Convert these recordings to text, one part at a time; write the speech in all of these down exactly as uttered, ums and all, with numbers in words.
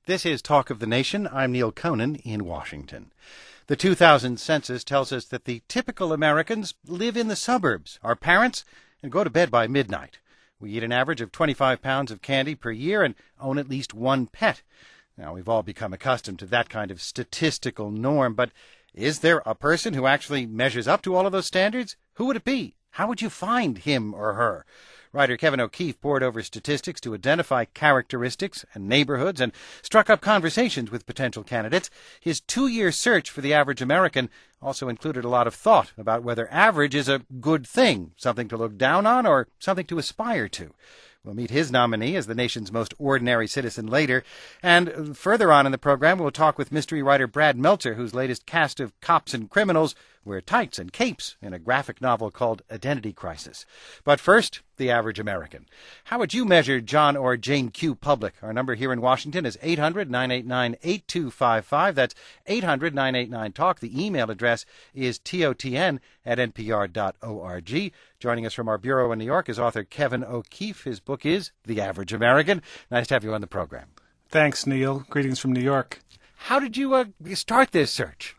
This is Talk of the Nation. I'm Neil Conan in Washington. The two thousand census tells us that the typical Americans live in the suburbs, are parents, and go to bed by midnight. We eat an average of twenty-five pounds of candy per year and own at least one pet. Now, we've all become accustomed to that kind of statistical norm, but is there a person who actually measures up to all of those standards? Who would it be? How would you find him or her? Writer Kevin O'Keefe pored over statistics to identify characteristics and neighborhoods and struck up conversations with potential candidates. His two-year search for the average American also included a lot of thought about whether average is a good thing, something to look down on, or something to aspire to. We'll meet his nominee as the nation's most ordinary citizen later. And further on in the program, we'll talk with mystery writer Brad Meltzer, whose latest cast of cops and criminals wear tights and capes in a graphic novel called Identity Crisis. But first, the average American. How would you measure John or Jane Q. Public? Our number here in Washington is eight hundred, nine eight nine, eight two five five. That's eight hundred, nine eight nine, talk. The email address is totn at npr dot org. Joining us from our bureau in New York is author Kevin O'Keefe. His book is The Average American. Nice to have you on the program. Thanks, Neil. Greetings from New York. How did you uh, start this search?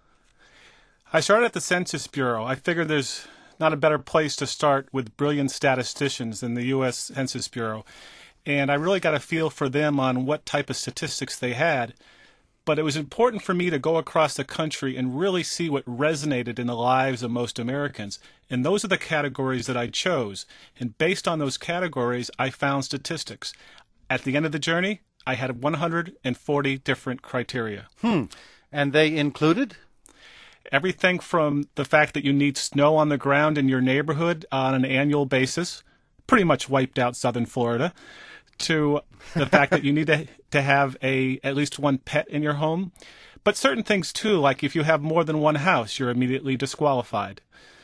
I started at the Census Bureau. I figured there's not a better place to start with brilliant statisticians than the U S Census Bureau. And I really got a feel for them on what type of statistics they had. But it was important for me to go across the country and really see what resonated in the lives of most Americans. And those are the categories that I chose. And based on those categories, I found statistics. At the end of the journey, I had one hundred forty different criteria. Hmm. And they included? Everything from the fact that you need snow on the ground in your neighborhood on an annual basis, pretty much wiped out southern Florida, to the fact that you need to, to have a at least one pet in your home. But certain things, too, like if you have more than one house, you're immediately disqualified.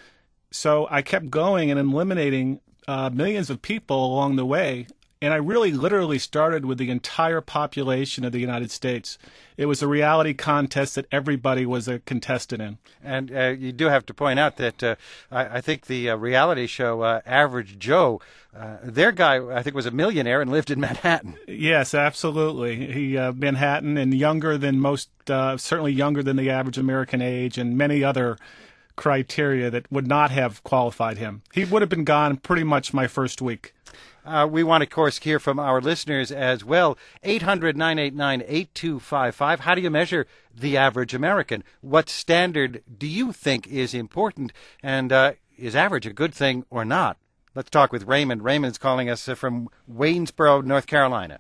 So I kept going and eliminating uh, millions of people along the way. And I really literally started with the entire population of the United States. It was a reality contest that everybody was a contestant in. And uh, you do have to point out that uh, I, I think the uh, reality show uh, Average Joe, uh, their guy, I think, was a millionaire and lived in Manhattan. Yes, absolutely. He uh, Manhattan and younger than most, uh, certainly younger than the average American age, and many other criteria that would not have qualified him. He would have been gone pretty much my first week. Uh, we want, of course, hear from our listeners as well. eight hundred, nine eight nine, eight two five five. How do you measure the average American? What standard do you think is important? And uh, is average a good thing or not? Let's talk with Raymond. Raymond's calling us from Waynesboro, North Carolina.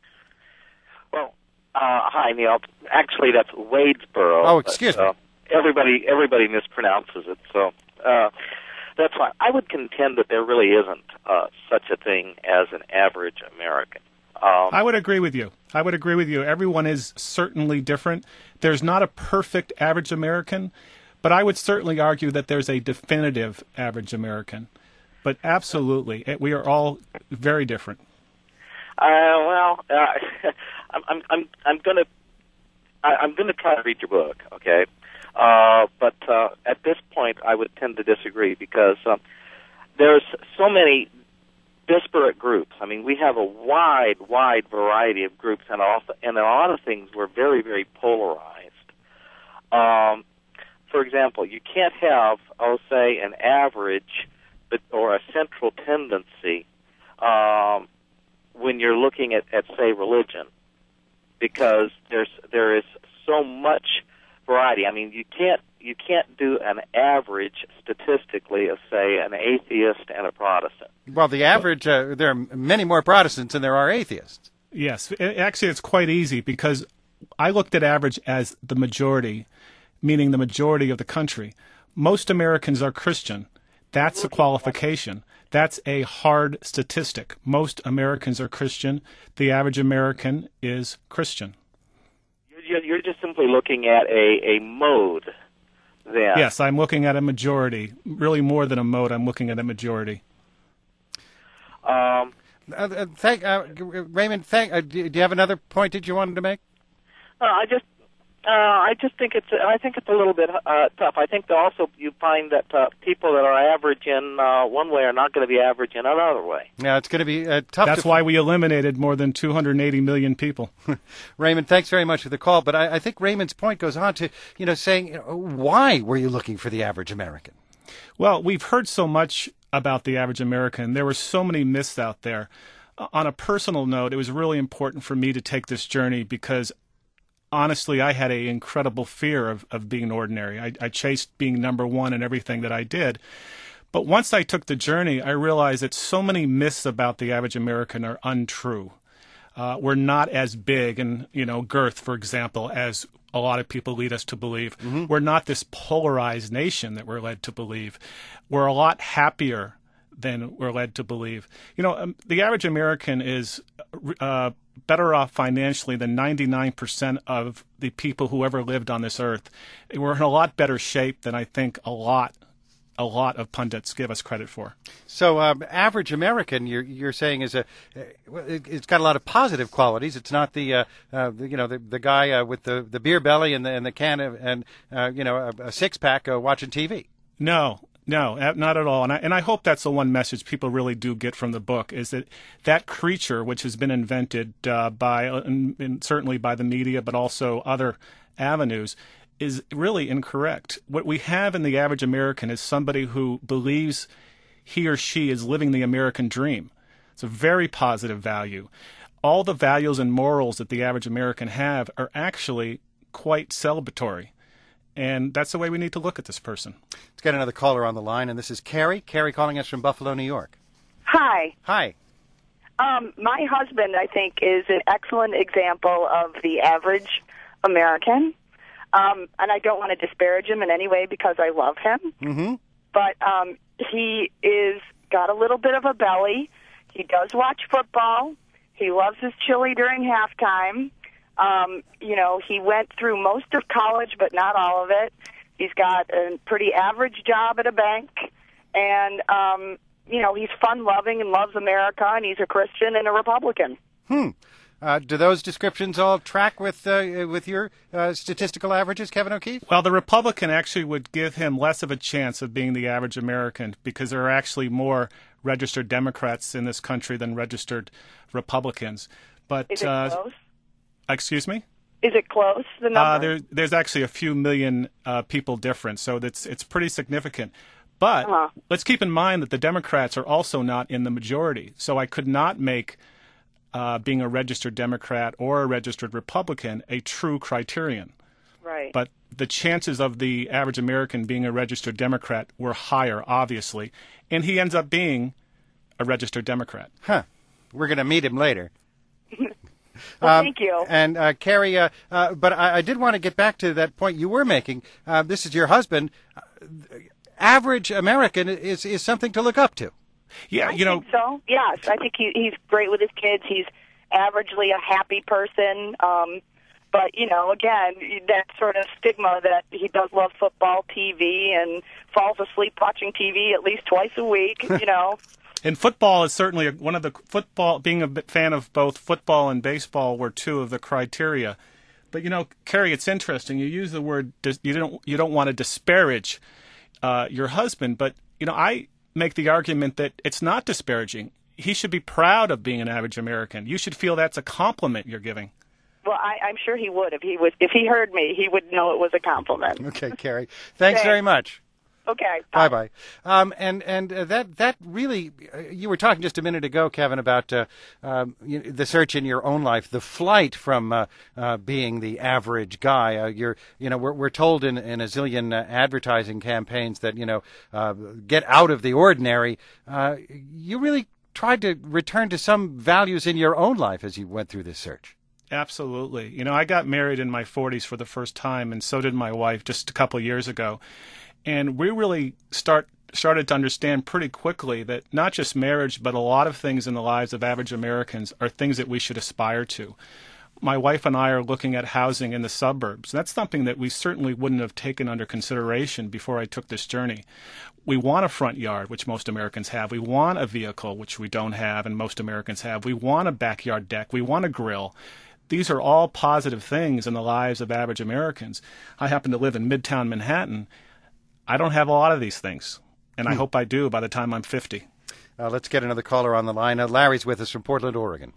Well, uh, hi, Neil. Actually, that's Wadesboro. Oh, excuse but, uh, me. Everybody, everybody mispronounces it, so... Uh, That's why I would contend that there really isn't uh, such a thing as an average American. Um, I would agree with you. I would agree with you. Everyone is certainly different. There's not a perfect average American, but I would certainly argue that there's a definitive average American. But absolutely, we are all very different. Uh, well, uh, I'm, I'm, I'm, I'm gonna, I, I'm gonna try to read your book, okay? Uh, but uh, at this point, I would tend to disagree because um, there's so many disparate groups. I mean, we have a wide, wide variety of groups, and, also, and a lot of things were very, very polarized. Um, for example, you can't have, I'll say, an average but, or a central tendency um, when you're looking at, at, say, religion, because there's there is so much variety. I mean, you can't you can't do an average statistically of, say, an atheist and a Protestant. Well, the average, uh, there are many more Protestants than there are atheists. Yes. It, actually, it's quite easy because I looked at average as the majority, meaning the majority of the country. Most Americans are Christian. That's a qualification. That's a hard statistic. Most Americans are Christian. The average American is Christian. You're just simply looking at a, a mode, then. Yes, I'm looking at a majority. Really more than a mode, I'm looking at a majority. Um, uh, thank, uh, Raymond, thank, uh, do you have another point that you wanted to make? Uh, I just, Uh, I just think it's. I think it's a little bit uh, tough. I think that also you find that uh, people that are average in uh, one way are not going to be average in another way. Yeah, it's going to be uh, tough. That's to why we eliminated more than two hundred eighty million people. Raymond, thanks very much for the call. But I, I think Raymond's point goes on to, you know, saying, you know, why were you looking for the average American? Well, we've heard so much about the average American. There were so many myths out there. On a personal note, it was really important for me to take this journey because honestly, I had an incredible fear of, of being ordinary. I, I chased being number one in everything that I did. But once I took the journey, I realized that so many myths about the average American are untrue. Uh, we're not as big in, you know, girth, for example, as a lot of people lead us to believe. Mm-hmm. We're not this polarized nation that we're led to believe. We're a lot happier than we're led to believe. You know, um, the average American is uh, better off financially than ninety-nine percent of the people who ever lived on this earth. We're in a lot better shape than I think a lot, a lot of pundits give us credit for. So, um, average American, you're you're saying is a, it's got a lot of positive qualities. It's not the, uh, uh, the you know, the the guy uh, with the, the beer belly and the and the can of and uh, you know a, a six pack uh, watching T V. No. No, not at all. And I, and I hope that's the one message people really do get from the book is that that creature, which has been invented uh, by, and, and certainly by the media, but also other avenues, is really incorrect. What we have in the average American is somebody who believes he or she is living the American dream. It's a very positive value. All the values and morals that the average American have are actually quite celebratory. And that's the way we need to look at this person. Let's get another caller on the line, and this is Carrie. Carrie calling us from Buffalo, New York. Hi. Hi. Um, my husband, I think, is an excellent example of the average American. Um, and I don't want to disparage him in any way because I love him. Mm-hmm. But um, he is got a little bit of a belly. He does watch football. He loves his chili during halftime. Um, you know, he went through most of college, but not all of it. He's got a pretty average job at a bank. And, um, you know, he's fun-loving and loves America, and he's a Christian and a Republican. Hmm. Uh, do those descriptions all track with uh, with your uh, statistical averages, Kevin O'Keefe? Well, the Republican actually would give him less of a chance of being the average American because there are actually more registered Democrats in this country than registered Republicans. But Is it uh, close? Excuse me? Is it close, the number? Uh, there, there's actually a few million uh, people difference, so that's it's pretty significant. But uh-huh. let's keep in mind that the Democrats are also not in the majority. So I could not make uh, being a registered Democrat or a registered Republican a true criterion. Right. But the chances of the average American being a registered Democrat were higher, obviously. And he ends up being a registered Democrat. Huh. We're going to meet him later. Well, um, thank you. And uh, Carrie, uh, uh, but I, I did want to get back to that point you were making. Uh, this is your husband. Uh, average American is is something to look up to. Yeah, I you know. think so. Yes, I think he, he's great with his kids. He's averagely a happy person. Um, but you know, again, that sort of stigma that he does love football, T V, and falls asleep watching T V at least twice a week. You know. And football is certainly a, one of the football. Being a fan of both football and baseball were two of the criteria. But you know, Carrie, it's interesting. You use the word you don't you don't want to disparage uh, your husband, but you know, I make the argument that it's not disparaging. He should be proud of being an average American. You should feel that's a compliment you're giving. Well, I, I'm sure he would if he was if he heard me. He would know it was a compliment. Okay, Carrie. Thanks Okay. very much. Okay. Bye bye. Um, and and uh, that that really, uh, you were talking just a minute ago, Kevin, about uh, um, you the search in your own life, the flight from uh, uh, being the average guy. Uh, you're you know we're we're told in, in a zillion uh, advertising campaigns that you know uh, get out of the ordinary. Uh, you really tried to return to some values in your own life as you went through this search. Absolutely. You know, I got married in my forties for the first time, and so did my wife just a couple of years ago. And we really start started to understand pretty quickly that not just marriage, but a lot of things in the lives of average Americans are things that we should aspire to. My wife and I are looking at housing in the suburbs. That's something that we certainly wouldn't have taken under consideration before I took this journey. We want a front yard, which most Americans have. We want a vehicle, which we don't have and most Americans have. We want a backyard deck. We want a grill. these are all positive things in the lives of average Americans. I happen to live in Midtown Manhattan. I don't have a lot of these things, and I hope I do by the time I'm fifty. Uh, let's get another caller on the line. Uh, Larry's with us from Portland, Oregon.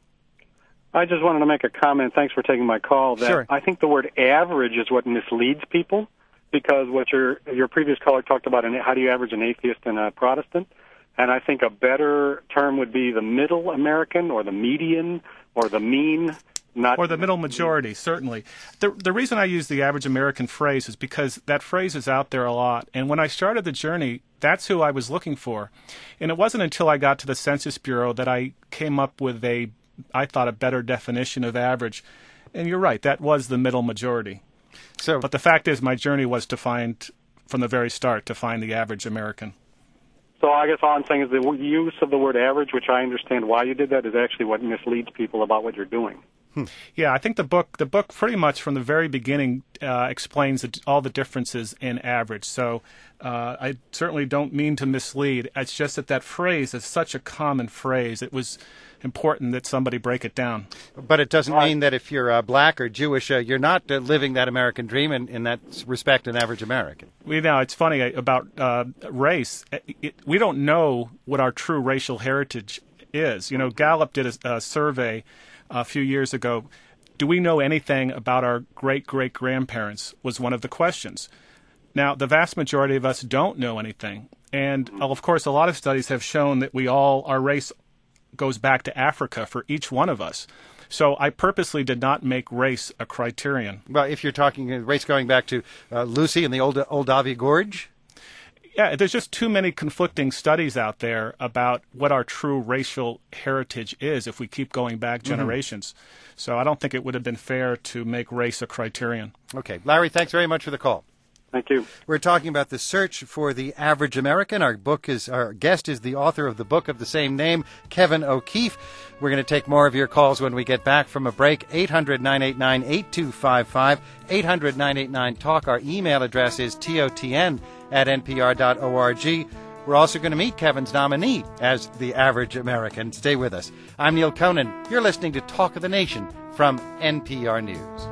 I just wanted to make a comment. Thanks for taking my call. That Sure. I think the word average is what misleads people, because what your your previous caller talked about, an, how do you average an atheist and a Protestant? And I think a better term would be the middle American, or the median, or the mean. Not Or the middle majority, certainly. The the reason I use the average American phrase is because that phrase is out there a lot. And when I started the journey, that's who I was looking for. And it wasn't until I got to the Census Bureau that I came up with a, I thought, a better definition of average. And you're right, that was the middle majority. So, But the fact is, my journey was to find, from the very start, to find the average American. So I guess all I'm saying is the use of the word average, which I understand why you did that, is actually what misleads people about what you're doing. Yeah, I think the book the book pretty much from the very beginning uh, explains the, all the differences in average. So uh, I certainly don't mean to mislead. It's just that that phrase is such a common phrase. It was important that somebody break it down. but it doesn't mean that if you're uh, black or Jewish, uh, you're not uh, living that American dream, and in that respect, an average American. We know it's funny about uh, race. It, it, we don't know what our true racial heritage is. You know, Gallup did a, a survey a few years ago. Do we know anything about our great-great-grandparents was one of the questions. Now, the vast majority of us don't know anything. And, of course, a lot of studies have shown that we all, our race goes back to Africa for each one of us. So I purposely did not make race a criterion. Well, if you're talking uh, race going back to uh, Lucy and the old Oldavia Gorge, Yeah, there's just too many conflicting studies out there about what our true racial heritage is if we keep going back generations. Mm-hmm. So I don't think it would have been fair to make race a criterion. okay. Larry, thanks very much for the call. Thank you. We're talking about the search for the average American. Our book is our guest is the author of the book of the same name, Kevin O'Keefe. We're going to take more of your calls when we get back from a break. eight hundred, nine eight nine, eight two five five, eight hundred, nine eight nine, talk. Our email address is totn at npr dot org. We're also going to meet Kevin's nominee as the average American. Stay with us. I'm Neil Conan. You're listening to Talk of the Nation from N P R News.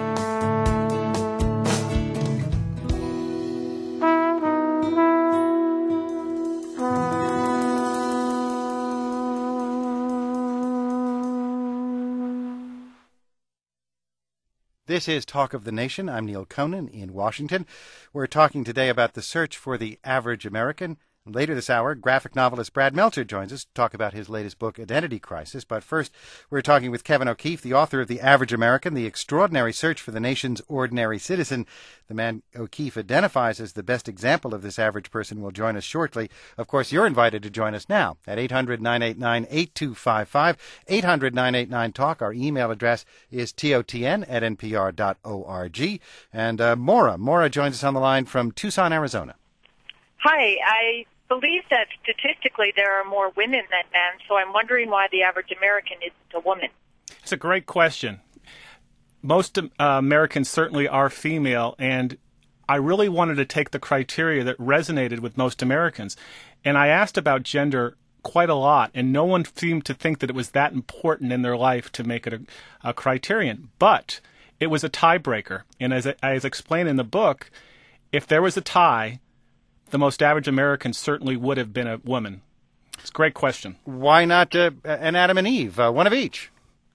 This is Talk of the Nation. I'm Neil Conan in Washington. We're talking today about the search for the average American. Later this hour, graphic novelist Brad Meltzer joins us to talk about his latest book, Identity Crisis. But first, we're talking with Kevin O'Keefe, the author of The Average American, The Extraordinary Search for the Nation's Ordinary Citizen. The man O'Keefe identifies as the best example of this average person will join us shortly. Of course, you're invited to join us now at eight hundred, nine eight nine, eight two five five, eight hundred, nine eight nine, talk. Our email address is totn at npr dot org. And uh, Maura, Maura joins us on the line from Tucson, Arizona. Hi, I believe that statistically there are more women than men, so I'm wondering why the average American isn't a woman. It's a great question. Most uh, Americans certainly are female, and I really wanted to take the criteria that resonated with most Americans. And I asked about gender quite a lot, and no one seemed to think that it was that important in their life to make it a, a criterion. But it was a tiebreaker. And as I, as explained in the book, if there was a tie, the most average American certainly would have been a woman. It's a great question. Why not uh, an Adam and Eve, uh, one of each?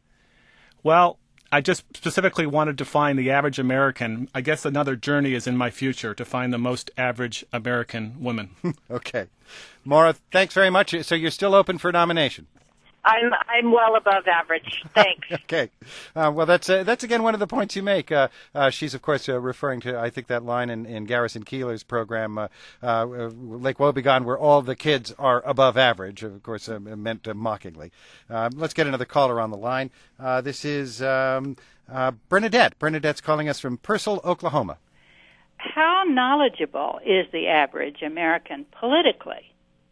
Well, I just specifically wanted to find the average American. I guess another journey is in my future to find the most average American woman. Okay. Maura, thanks very much. So you're still open for nomination? I'm I'm well above average. Thanks. Okay. Uh, well, that's uh, that's again one of the points you make. Uh, uh, she's, of course, uh, referring to, I think, that line in, in Garrison Keillor's program, uh, uh, Lake Wobegon, where all the kids are above average, of course, uh, meant uh, mockingly. Uh, let's get another caller on the line. Uh, this is um, uh, Bernadette. Bernadette's calling us from Purcell, Oklahoma. How knowledgeable is the average American politically?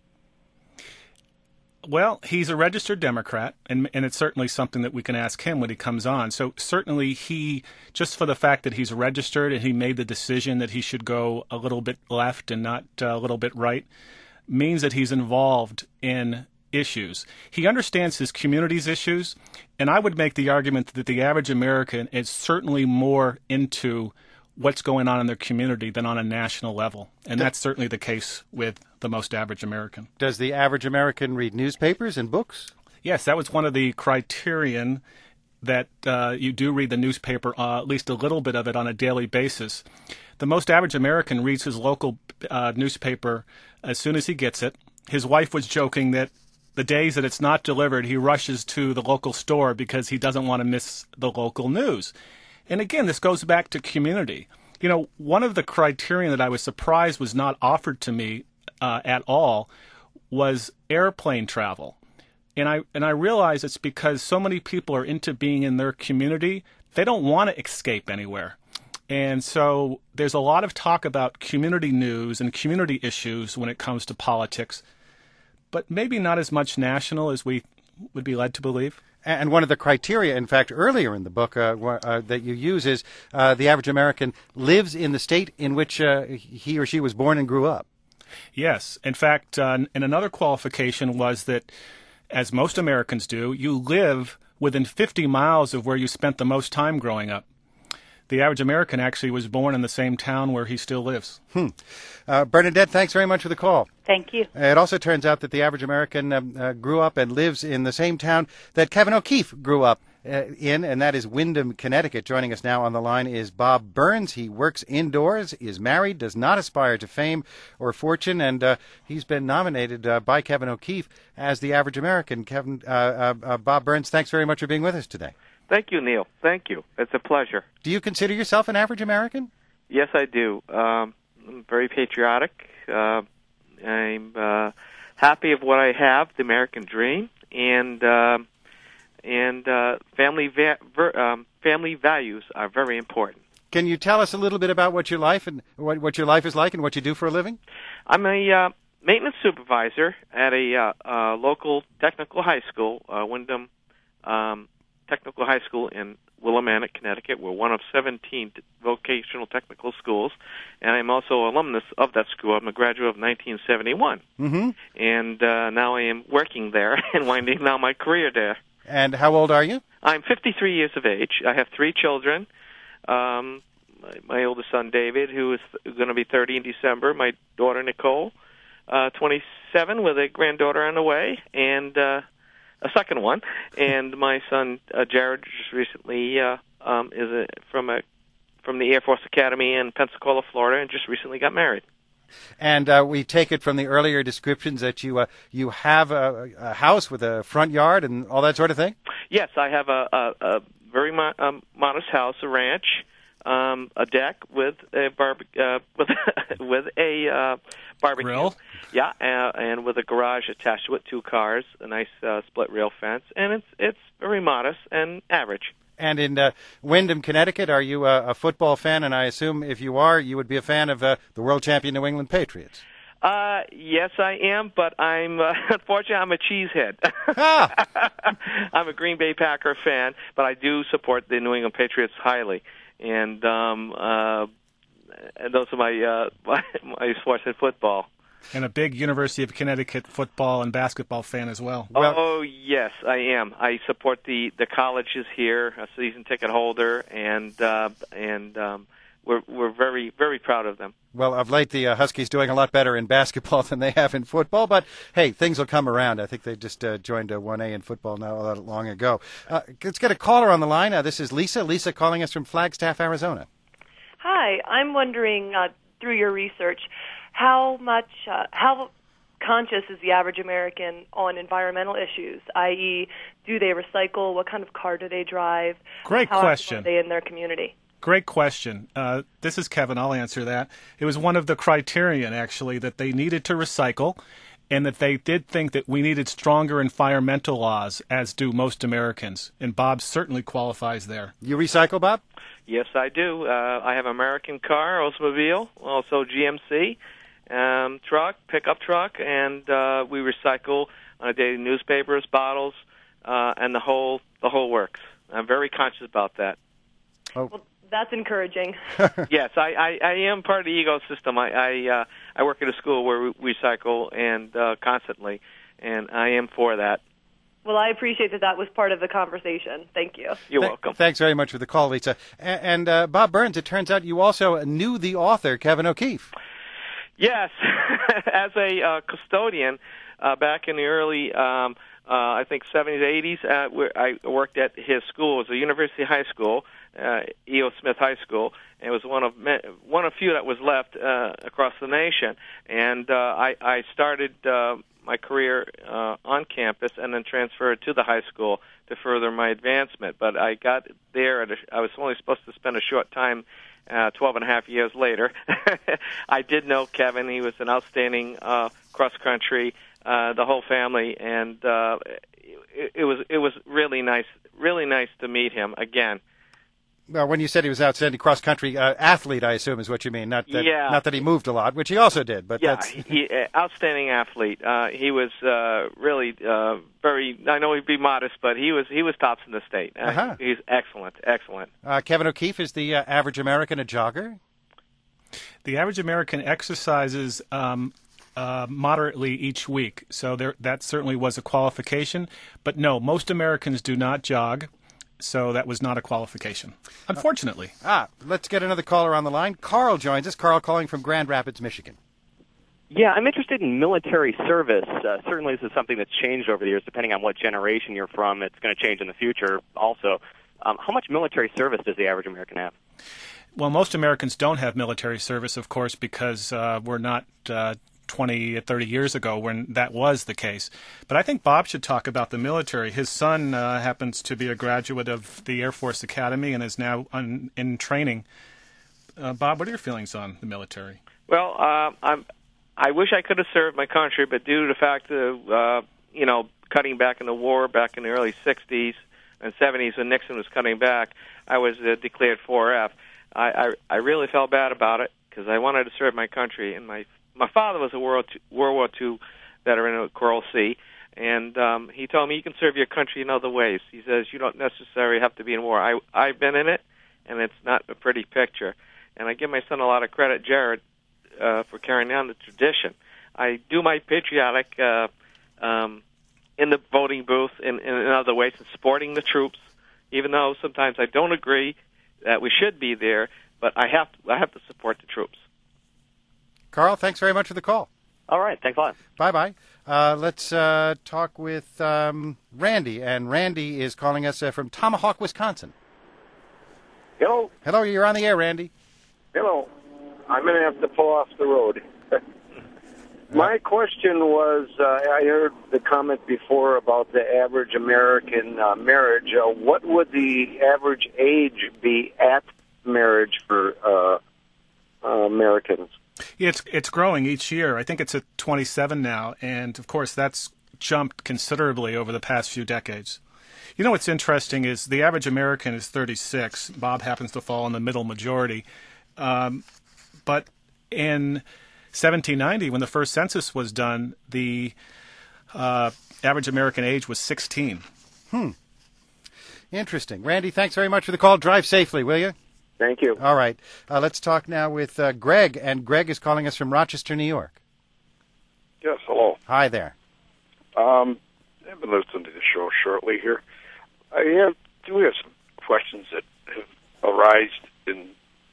Well, he's a registered Democrat, and and it's certainly something that we can ask him when he comes on. So certainly he, just for the fact that he's registered and he made the decision that he should go a little bit left and not uh, a little bit right, means that he's involved in issues. He understands his community's issues, and I would make the argument that the average American is certainly more into what's going on in their community than on a national level. And that's certainly the case with the most average American. Does the average American read newspapers and books? Yes, that was one of the criterion that uh, you do read the newspaper, uh, at least a little bit of it on a daily basis. The most average American reads his local uh, newspaper as soon as he gets it. His wife was joking that the days that it's not delivered, he rushes to the local store because he doesn't want to miss the local news. And again, this goes back to community. You know, one of the criterion that I was surprised was not offered to me uh, at all was airplane travel. And I and I realize it's because so many people are into being in their community, they don't want to escape anywhere. And so there's a lot of talk about community news and community issues when it comes to politics, but maybe not as much national as we would be led to believe. And one of the criteria, in fact, earlier in the book uh, uh, that you use is uh, the average American lives in the state in which uh, he or she was born and grew up. Yes. In fact, uh, and another qualification was that, as most Americans do, you live within fifty miles of where you spent the most time growing up. The average American actually was born in the same town where he still lives. Hmm. Uh, Bernadette, thanks very much for the call. Thank you. It also turns out that the average American um, uh, grew up and lives in the same town that Kevin O'Keefe grew up uh, in, and that is Windham, Connecticut. Joining us now on the line is Bob Burns. He works indoors, is married, does not aspire to fame or fortune, and uh, he's been nominated uh, by Kevin O'Keefe as the average American. Kevin, uh, uh, uh, Bob Burns, thanks very much for being with us today. Thank you, Neil. Thank you. It's a pleasure. Do you consider yourself an average American? Yes, I do. Um, I'm very patriotic. Uh, I'm uh, happy of what I have, the American dream, and uh, and uh, family va- ver- um, family values are very important. Can you tell us a little bit about what your life and what, what your life is like and what you do for a living? I'm a uh, maintenance supervisor at a uh, uh, local technical high school, uh, Windham um, Technical High School in Willimantic, Connecticut. We're one of seventeen vocational technical schools, and I'm also an alumnus of that school. I'm a graduate of nineteen seventy-one, mm-hmm. and uh, now I am working there and winding down my career there. And how old are you? I'm fifty-three years of age. I have three children. Um, my, my oldest son, David, who is going to be thirty in December. My daughter, Nicole, uh, twenty-seven, with a granddaughter on the way, and uh, a second one, and my son uh, Jared just recently uh, um, is a, from a from the Air Force Academy in Pensacola, Florida, and just recently got married. And uh, we take it from the earlier descriptions that you uh, you have a, a house with a front yard and all that sort of thing. Yes, I have a, a, a very mo- um, modest house, a ranch, um, a deck with a barbe- uh, with with a uh, barbecue. Grill? Yeah, uh, and with a garage attached to it, two cars, a nice uh, split rail fence, and it's it's very modest and average. And in uh, Windham, Connecticut, are you a, a football fan? And I assume if you are, you would be a fan of uh, the world champion New England Patriots. Uh, yes, I am, but I'm uh, unfortunately I'm a cheesehead. Ah. I'm a Green Bay Packer fan, but I do support the New England Patriots highly, and um, uh, and those are my uh, my, my sports and football. And a big University of Connecticut football and basketball fan as well. Well, oh, yes, I am. I support the, the colleges here, a season ticket holder, and uh, and um, we're we're very, very proud of them. Well, of late, the uh, Huskies doing a lot better in basketball than they have in football. But, hey, things will come around. I think they just uh, joined uh, one A in football not that long ago. Uh, let's get a caller on the line. Uh, this is Lisa. Lisa calling us from Flagstaff, Arizona. Hi. I'm wondering, uh, through your research, how much, uh, how conscious is the average American on environmental issues, that is, do they recycle? What kind of car do they drive? Great how question. How are they in their community? Great question. Uh, this is Kevin. I'll answer that. It was one of the criterion, actually, that they needed to recycle and that they did think that we needed stronger environmental laws, as do most Americans. And Bob certainly qualifies there. You recycle, Bob? Yes, I do. Uh, I have an American car, Oldsmobile, also G M C. Um, truck, pickup truck, and uh, we recycle on a daily newspapers, bottles, uh, and the whole the whole works. I'm very conscious about that. Oh. Well, that's encouraging. Yes, I, I, I am part of the ecosystem. I I, uh, I work at a school where we recycle and uh, constantly, and I am for that. Well, I appreciate that that was part of the conversation. Thank you. You're Th- welcome. Thanks very much for the call, Lisa. A- and uh, Bob Burns, it turns out you also knew the author, Kevin O'Keefe. Yes, as a uh, custodian uh, back in the early, um, uh, I think, seventies, eighties, uh, where I worked at his school. It was a university high school, uh, E O. Smith High School, and it was one of one of few that was left uh, across the nation. And uh, I, I started uh, my career uh, on campus and then transferred to the high school to further my advancement. But I got there, at a, I was only supposed to spend a short time. Uh, twelve and a half years later, I did know Kevin. He was an outstanding uh, cross-country, uh, the whole family, and uh, it, it was it was really nice, really nice to meet him again. Well, when you said he was outstanding cross-country uh, athlete, I assume is what you mean. Not that, yeah. not that he moved a lot, which he also did. But yeah, that's... he, uh, outstanding athlete. Uh, he was uh, really uh, very. I know he'd be modest, but he was he was tops in the state. Uh, Uh-huh. He's excellent, excellent. Uh, Kevin O'Keefe, is the uh, average American a jogger? The average American exercises um, uh, moderately each week, so there, that certainly was a qualification. But no, most Americans do not jog. So that was not a qualification, unfortunately. Uh, ah, let's get another caller on the line. Carl joins us. Carl calling from Grand Rapids, Michigan. Yeah, I'm interested in military service. Uh, certainly this is something that's changed over the years, depending on what generation you're from. It's going to change in the future also. Um, how much military service does the average American have? Well, most Americans don't have military service, of course, because uh, we're not uh, twenty, thirty years ago when that was the case. But I think Bob should talk about the military. His son uh, happens to be a graduate of the Air Force Academy and is now un- in training. Uh, Bob, what are your feelings on the military? Well, uh, I'm. I wish I could have served my country, but due to the fact of uh, you know cutting back in the war back in the early sixties and seventies when Nixon was cutting back, I was uh, declared four F. I, I I really felt bad about it because I wanted to serve my country, and my my father was a World Two, World War Two veteran of Coral Sea, and um, he told me you can serve your country in other ways. He says you don't necessarily have to be in war. I I've been in it, and it's not a pretty picture. And I give my son a lot of credit, Jared, uh, for carrying on the tradition. I do my patriotic uh, um, in the voting booth in, in, in other ways, and supporting the troops, even though sometimes I don't agree that we should be there, but I have to, I have to support the troops. Carl, thanks very much for the call. All right, thanks a lot. Bye-bye. Uh, let's uh, talk with um, Randy, and Randy is calling us uh, from Tomahawk, Wisconsin. Hello. Hello, you're on the air, Randy. Hello. I'm going to have to pull off the road. My question was, uh, I heard the comment before about the average American uh, marriage. Uh, what would the average age be at marriage for uh, uh, Americans? Yeah, it's it's growing each year. I think it's at twenty-seven now, and of course that's jumped considerably over the past few decades. You know what's interesting is the average American is thirty-six. Bob happens to fall in the middle majority. Um, but in seventeen ninety, when the first census was done, the uh, average American age was sixteen. Hmm. Interesting. Randy, thanks very much for the call. Drive safely, will you? Thank you. All right. Uh, let's talk now with uh, Greg, and Greg is calling us from Rochester, New York. Yes, hello. Hi there. Um, I've been listening to the show shortly here. I have, do have some questions that have arisen in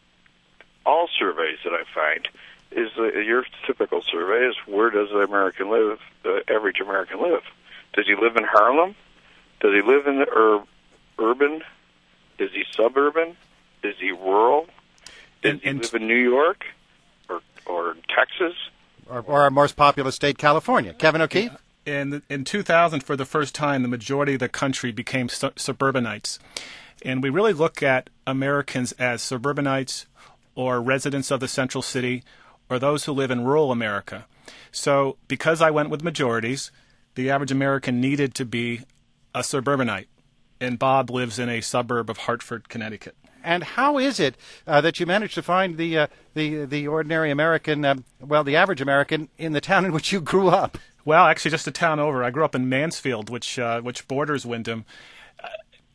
all surveys that I find. Is uh, your typical survey is where does the American live, the average American live? Does he live in Harlem? Does he live in the ur- urban? Is he suburban? Is he rural? Does and, he and live in New York or or in Texas? Or, or our most populous state, California. Kevin O'Keefe? In, in two thousand, for the first time, the majority of the country became su- suburbanites. And we really look at Americans as suburbanites or residents of the central city or those who live in rural America. So because I went with majorities, the average American needed to be a suburbanite. And Bob lives in a suburb of Hartford, Connecticut. And how is it uh, that you managed to find the uh, the the ordinary American, um, well, the average American, in the town in which you grew up? Well, actually, just a town over. I grew up in Mansfield, which uh, which borders Windham. Uh,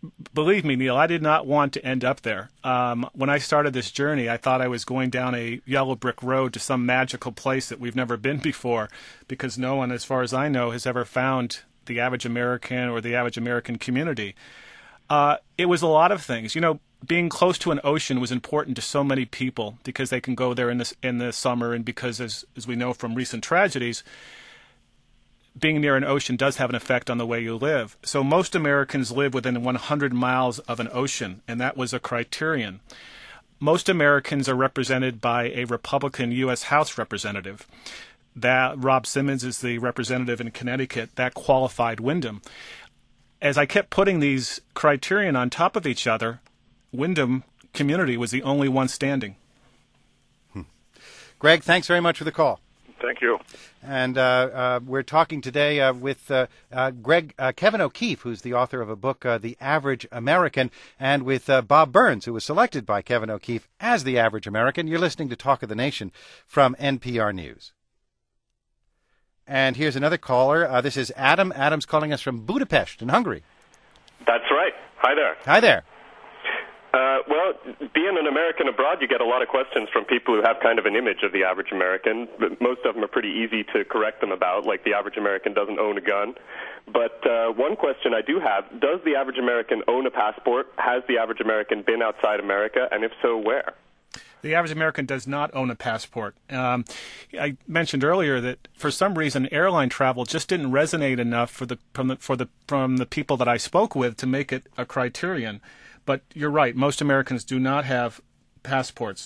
believe me, Neil, I did not want to end up there. Um, when I started this journey, I thought I was going down a yellow brick road to some magical place that we've never been before, because no one, as far as I know, has ever found the average American or the average American community. Uh, it was a lot of things. You know, being close to an ocean was important to so many people because they can go there in the, in the summer, and because, as, as we know from recent tragedies, being near an ocean does have an effect on the way you live. So most Americans live within one hundred miles of an ocean, and that was a criterion. Most Americans are represented by a Republican U S House representative. That Rob Simmons is the representative in Connecticut. That qualified Windham. As I kept putting these criterion on top of each other, Windham community was the only one standing. Hmm. Greg, thanks very much for the call. Thank you. And uh, uh, we're talking today uh, with uh, uh, Greg uh, Kevin O'Keefe, who's the author of a book, uh, The Average American, and with uh, Bob Burns, who was selected by Kevin O'Keefe as the average American. You're listening to Talk of the Nation from N P R News. And here's another caller. Uh, this is Adam. Adam's calling us from Budapest in Hungary. That's right. Hi there. Hi there. Uh, well, being an American abroad, you get a lot of questions from people who have kind of an image of the average American. But most of them are pretty easy to correct them about, like the average American doesn't own a gun. But uh, one question I do have, does the average American own a passport? Has the average American been outside America? And if so, where? The average American does not own a passport. Um, I mentioned earlier that for some reason airline travel just didn't resonate enough for the from the for the from the people that I spoke with to make it a criterion. But you're right, most Americans do not have passports.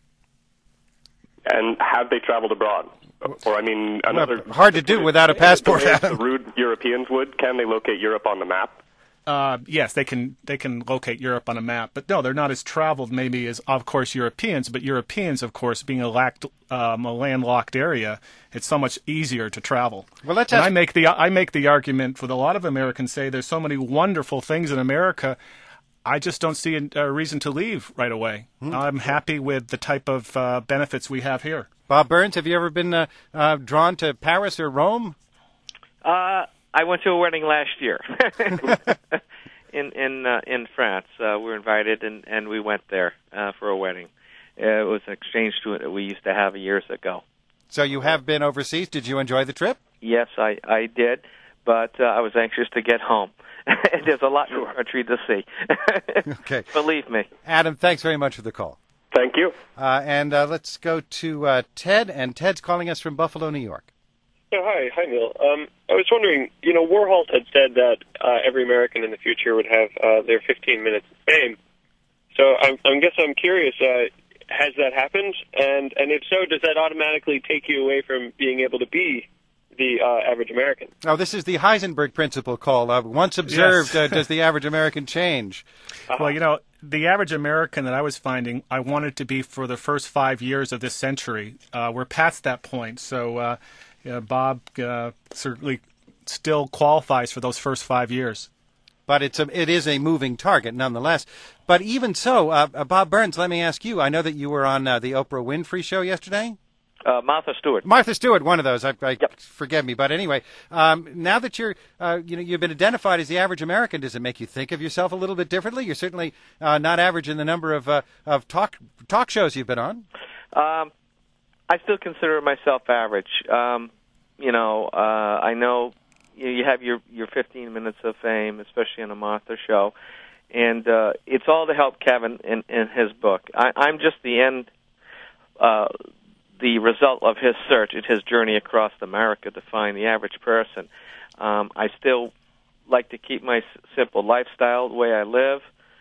And have they traveled abroad? Or, I mean, another... Well, hard to do without a passport. The rude Europeans would. Can they locate Europe on the map? Uh, yes, they can They can locate Europe on a map. But no, they're not as traveled maybe as, of course, Europeans. But Europeans, of course, being a, lacked, um, a landlocked area, it's so much easier to travel. Well, let's and ask... I make the I make the argument for a lot of Americans say there's so many wonderful things in America, I just don't see a, a reason to leave right away. Hmm. I'm happy with the type of uh, benefits we have here. Bob Burns, have you ever been uh, uh, drawn to Paris or Rome? Uh, I went to a wedding last year in in uh, in France. Uh, we were invited, and, and we went there uh, for a wedding. Uh, it was an exchange student that we used to have years ago. So you have been overseas. Did you enjoy the trip? Yes, I, I did, but uh, I was anxious to get home. There's a lot in the country to see. Okay. Believe me. Adam, thanks very much for the call. Thank you. Uh, and uh, let's go to uh, Ted, and Ted's calling us from Buffalo, New York. Oh, hi. Hi, Neil. Um, I was wondering, you know, Warhol had said that uh, every American in the future would have uh, their fifteen minutes of fame. So I'm, I guess I'm curious, uh, has that happened? And, and if so, does that automatically take you away from being able to be the uh, average American? Oh, this is the Heisenberg principle call. Uh, once observed, yes. uh, does the average American change? Uh-huh. Well, you know, the average American that I was finding, I wanted to be for the first five years of this century. Uh, we're past that point, so uh, yeah, Bob uh, certainly still qualifies for those first five years. But it's a, it is a moving target nonetheless. But even so, uh, uh, Bob Burns, let me ask you. I know that you were on uh, the Oprah Winfrey show yesterday. Uh, Martha Stewart. Martha Stewart, one of those. I, I yep. Forgive me, but anyway, um, now that you're, uh, you know, you've been identified as the average American, does it make you think of yourself a little bit differently? You're certainly uh, not average in the number of uh, of talk talk shows you've been on. Um, I still consider myself average. Um, you know, uh, I know you, you have your your fifteen minutes of fame, especially on a Martha show, and uh, it's all to help Kevin in, in his book. I, I'm just the end. Uh, the result of his search and his journey across America to find the average person. Um, I still like to keep my s- simple lifestyle the way I live,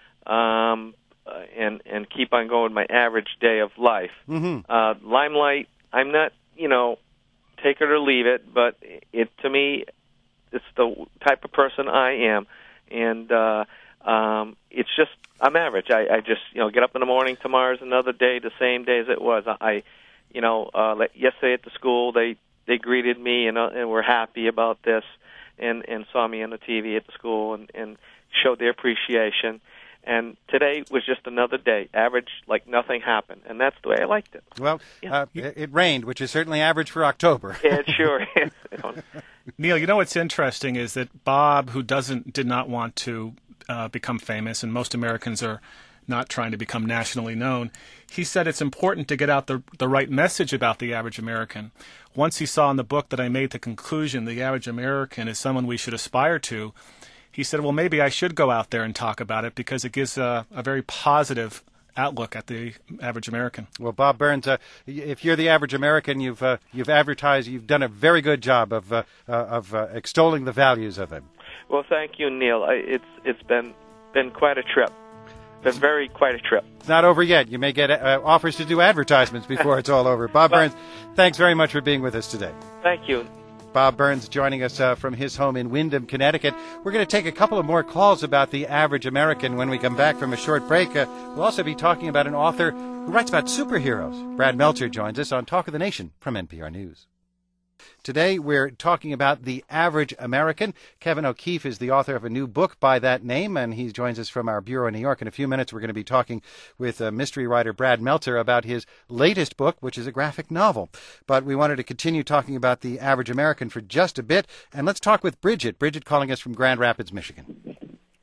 um, uh, and and keep on going my average day of life. Mm-hmm. Uh, limelight, I'm not, you know, take it or leave it, but it to me, it's the type of person I am, and uh, um, it's just I'm average. I, I just you know get up in the morning. Tomorrow's another day, the same day as it was. I You know, uh, yesterday at the school, they, they greeted me and, uh, and were happy about this and, and saw me on the T V at the school and, and showed their appreciation. And today was just another day, average, like nothing happened. And that's the way I liked it. Well, yeah. uh, it, it rained, which is certainly average for October. Yeah, it sure is. Neil, you know what's interesting is that Bob, who doesn't did not want to uh, become famous, and most Americans are not trying to become nationally known. He said it's important to get out the, the right message about the average American. Once he saw in the book that I made the conclusion the average American is someone we should aspire to, he said, well, maybe I should go out there and talk about it because it gives a, a very positive outlook at the average American. Well, Bob Burns, uh, if you're the average American, you've uh, you've advertised, you've done a very good job of uh, uh, of uh, extolling the values of them. Well, thank you, Neil. I, it's it's been been quite a trip. Been very quite a trip. It's not over yet. You may get uh, offers to do advertisements before it's all over. Bob Burns, thanks very much for being with us today. Thank you. Bob Burns joining us uh, from his home in Windham, Connecticut. We're going to take a couple of more calls about the average American when we come back from a short break. Uh, we'll also be talking about an author who writes about superheroes. Brad Meltzer joins us on Talk of the Nation from N P R News. Today, we're talking about the average American. Kevin O'Keefe is the author of a new book by that name, and he joins us from our bureau in New York. In a few minutes, we're going to be talking with uh, mystery writer Brad Meltzer about his latest book, which is a graphic novel. But we wanted to continue talking about the average American for just a bit, and let's talk with Bridget. Bridget calling us from Grand Rapids, Michigan.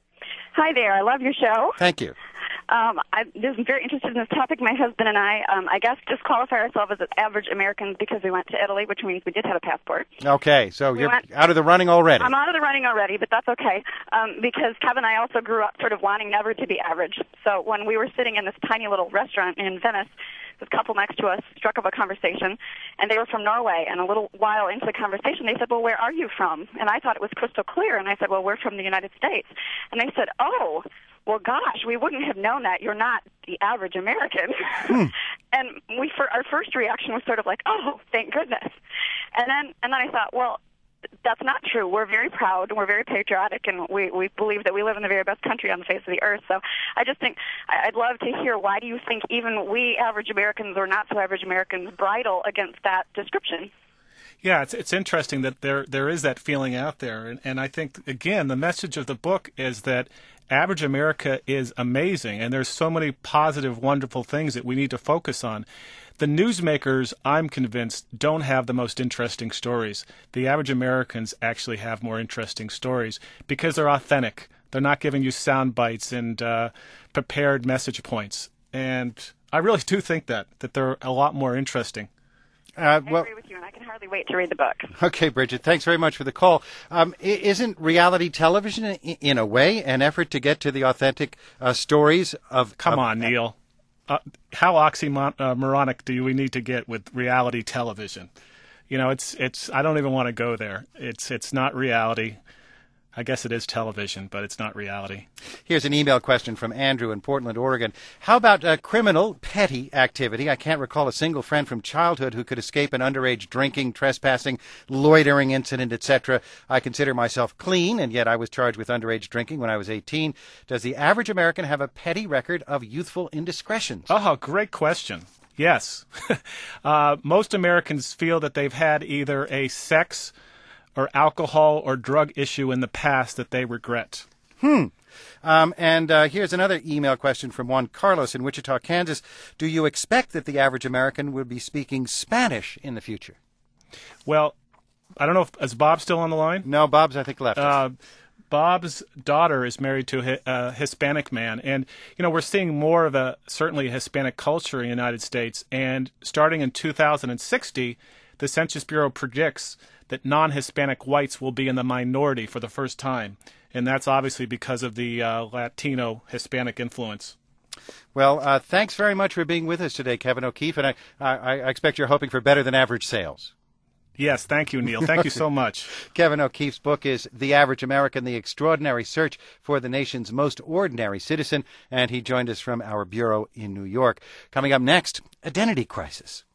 Hi there. I love your show. Thank you. Um, I'm very interested in this topic. My husband and I, um, I guess, disqualify ourselves as average Americans because we went to Italy, which means we did have a passport. Okay, so We you're went- out of the running already. I'm out of the running already, but that's okay, um, because Kevin and I also grew up sort of wanting never to be average. So when we were sitting in this tiny little restaurant in Venice, this couple next to us struck up a conversation, and they were from Norway. And a little while into the conversation, they said, well, where are you from? And I thought it was crystal clear, and I said, well, we're from the United States. And they said, oh, well, gosh, we wouldn't have known that. You're not the average American. Hmm. And we, for our first reaction was sort of like, oh, thank goodness. And then, and then I thought, well, that's not true. We're very proud, and we're very patriotic, and we, we believe that we live in the very best country on the face of the earth. So I just think I- I'd love to hear, why do you think even we average Americans or not so average Americans bridle against that description? Yeah, it's it's interesting that there there is that feeling out there, and, and I think, again, the message of the book is that average America is amazing, and there's so many positive, wonderful things that we need to focus on. The newsmakers, I'm convinced, don't have the most interesting stories. The average Americans actually have more interesting stories because they're authentic. They're not giving you sound bites and uh, prepared message points. And I really do think that, that they're a lot more interesting. Uh, well, I agree with you, and I can hardly wait to read the book. Okay, Bridget, thanks very much for the call. Um, i- isn't reality television, in, in a way, an effort to get to the authentic uh, stories of... Come of- on, Neil. Uh, how oxymoronic do we need to get with reality television? You know, it's it's. I don't even want to go there. It's it's not reality. I guess it is television, but it's not reality. Here's an email question from Andrew in Portland, Oregon. How about uh, criminal, petty activity? I can't recall a single friend from childhood who could escape an underage drinking, trespassing, loitering incident, et cetera. I consider myself clean, and yet I was charged with underage drinking when I was eighteen. Does the average American have a petty record of youthful indiscretions? Oh, great question. Yes. uh, most Americans feel that they've had either a sex or alcohol or drug issue in the past that they regret. Hmm. Um, and uh, here's another email question from Juan Carlos in Wichita, Kansas. Do you expect that the average American will be speaking Spanish in the future? Well, I don't know if is Bob still on the line? No, Bob's, I think, left. Uh, Bob's daughter is married to a hi- a Hispanic man, and you know we're seeing more of a certainly a Hispanic culture in the United States. And starting in two thousand sixty, the Census Bureau predicts that non-Hispanic whites will be in the minority for the first time, and that's obviously because of the uh, Latino Hispanic influence. Well, uh, thanks very much for being with us today, Kevin O'Keefe, and I, I, I expect you're hoping for better than average sales. Yes, thank you, Neil. Thank you so much. Kevin O'Keefe's book is The Average American, The Extraordinary Search for the Nation's Most Ordinary Citizen, and he joined us from our bureau in New York. Coming up next, Identity Crisis.